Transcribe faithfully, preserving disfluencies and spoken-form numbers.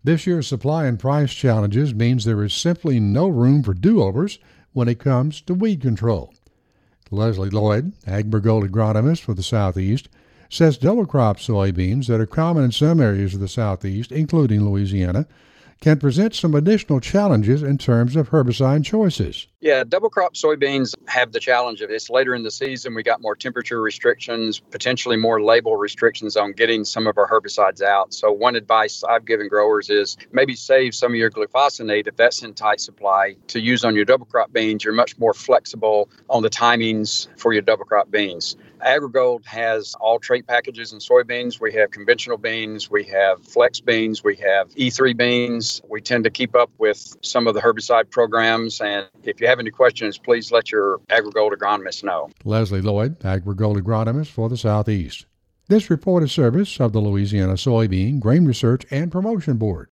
This year's supply and price challenges means there is simply no room for do-overs when it comes to weed control. Leslie Lloyd, AgriGold agronomist for the Southeast, says double crop soybeans that are common in some areas of the Southeast, including Louisiana, can present some additional challenges in terms of herbicide choices. Yeah, double crop soybeans have the challenge of it's later in the season. We got more temperature restrictions, potentially more label restrictions on getting some of our herbicides out. So one advice I've given growers is maybe save some of your glufosinate if that's in tight supply to use on your double crop beans. You're much more flexible on the timings for your double crop beans. AgriGold has all trait packages in soybeans. We have conventional beans, we have flex beans, we have E three beans. We tend to keep up with some of the herbicide programs. And if you have any questions, please let your AgriGold agronomist know. Leslie Lloyd, AgriGold agronomist for the Southeast. This report is service of the Louisiana Soybean Grain Research and Promotion Board.